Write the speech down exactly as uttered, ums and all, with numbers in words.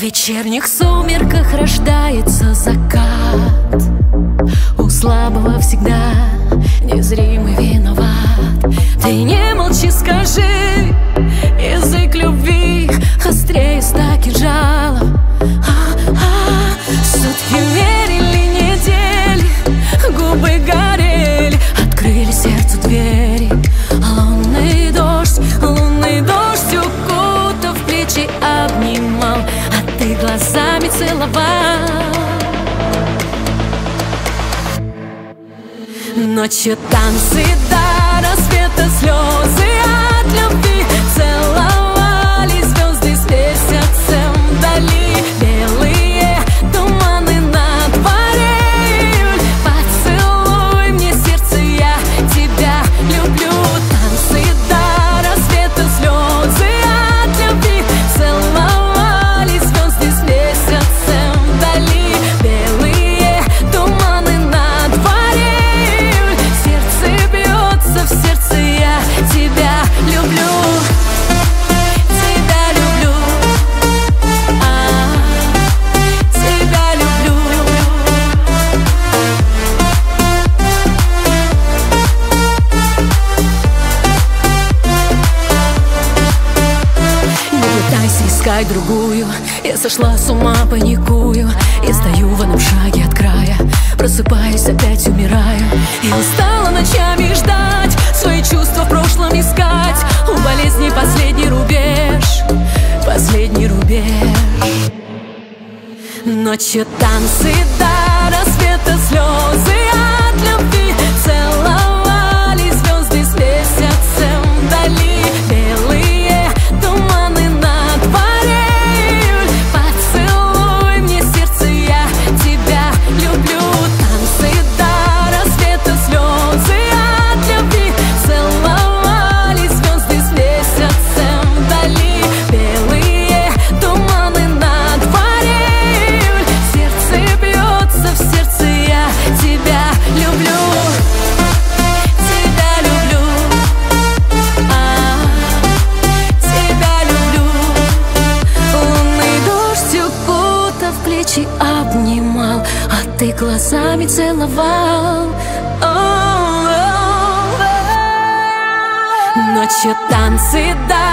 вечерних сумерках рождается закат. У слабого всегда незримый виноват. Ты не молчи, скажи, язык любви острее ста кинжалов. А-а-а. Сутки мерили недели, губы горели, открыли сердцу двери. Лунный дождь, лунный дождь укутав плечи обнимал, а ты глазами целовал. Ночью танцы до рассвета, слезы от любви. Целовали звезды с месяцем вдали. Белые туманы на дворе июль. Поцелуй мне сердце, я тебя люблю. Танцы до рассвета, слезы от любви. Целовали звезды с месяцем вдали. Белые туманы на дворе. В сердце я тебя люблю, тебя люблю, а, тебя люблю. Не пытайся искать другую, я сошла с ума, паникую. Я стою в одном шаге от края, просыпаюсь, опять умираю. И устала ночами ждать, свои чувства в прошлом искать. У болезни последний рубеж, последний рубеж. Ночью танцы до рассвета, слезы от любви. Целовали звезды с месяцем вдали. Белые туманы на дворе июль. Поцелуй мне сердце, я тебя люблю. Танцы до рассвета, слезы от любви. Целовали звезды с месяцем вдали. Белые туманы на дворе июль. Сердце бьется, в сердце я тебя люблю. Тебя люблю, а, тебя люблю. Лунный дождь укутав плечи обнимал, а ты глазами целовал. Ночью танцы до